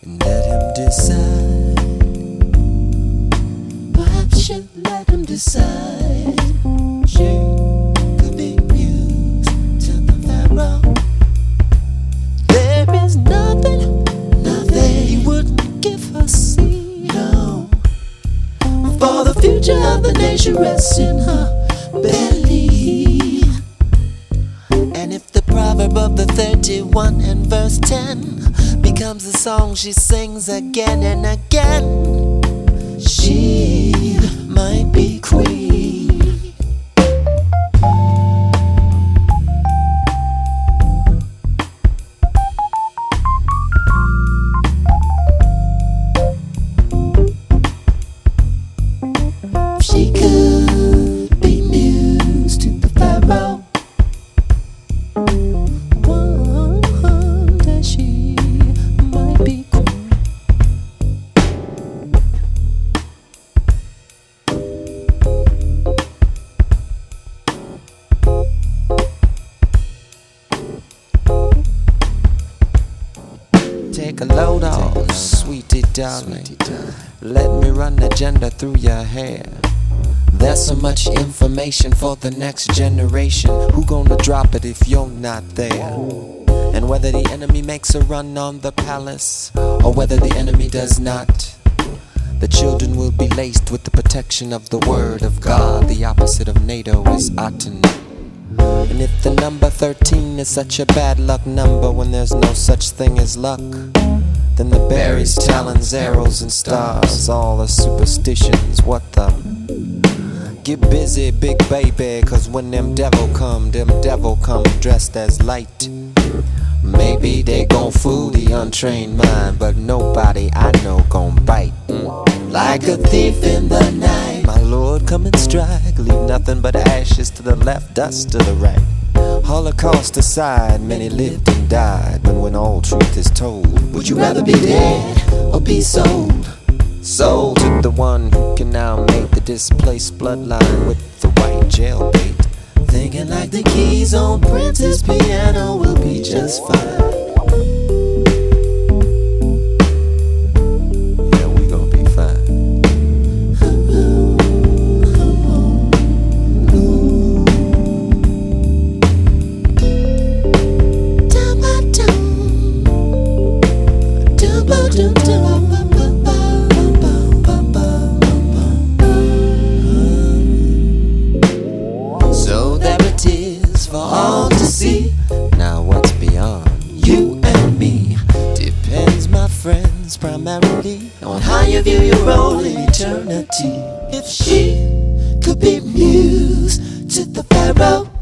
and let him decide. Perhaps you let him decide. She could be used to the Pharaoh. There is nothing he wouldn't give her. See, no. For the future of the nation rests in her belly. And if the proverb of the 31 and verse 10 becomes a song she sings again and again, she might be queen. She could be news to the Pharaoh. One day she might be queen. Take a load off, sweetie darling. Let me run the agenda through your hair. There's so much information for the next generation. Who gonna drop it if you're not there? And whether the enemy makes a run on the palace or whether the enemy does not, the children will be laced with the protection of the word of God. The opposite of NATO is Aten. And if the number 13 is such a bad luck number when there's no such thing as luck, then the berries, talons, arrows, and stars, all are superstitions. What the? Get busy, big baby, cause when them devil come dressed as light. Maybe they gon' fool the untrained mind, but nobody I know gon' bite. Like a thief in the night, my Lord, come and strike. Leave nothing but ashes to the left, dust to the right. Holocaust aside, many lived and died, but when all truth is told, would you rather be dead or be sold? Sold to the one who can now make the displaced bloodline with the white jailbait. Thinking like the keys on Prince's piano will be just fine. Yeah, we gon' be fine. So there it is for all to see. Now what's beyond you and me depends, my friends, primarily on how you view your role in eternity. If she could be muse to the Pharaoh,